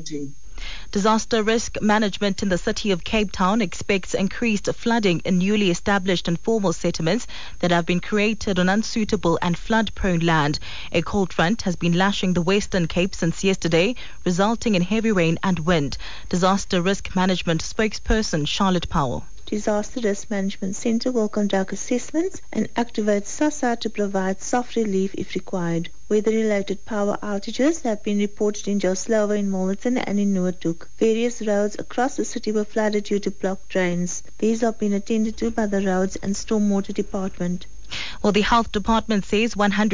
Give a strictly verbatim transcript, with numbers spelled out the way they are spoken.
voting. Disaster risk management in the city of Cape Town expects increased flooding in newly established informal settlements that have been created on unsuitable and flood-prone land. A cold front has been lashing the Western Cape since yesterday, resulting in heavy rain and wind. Disaster risk management spokesperson Charlotte Powell. Disaster Risk Management Centre will conduct assessments and activate SASSA to provide soft relief if required. Weather-related power outages have been reported in Joe Slovo in Milnerton and in Noordhoek. Various roads across the city were flooded due to blocked drains. These have been attended to by the Roads and Stormwater Department. Well, the Health Department says one hundred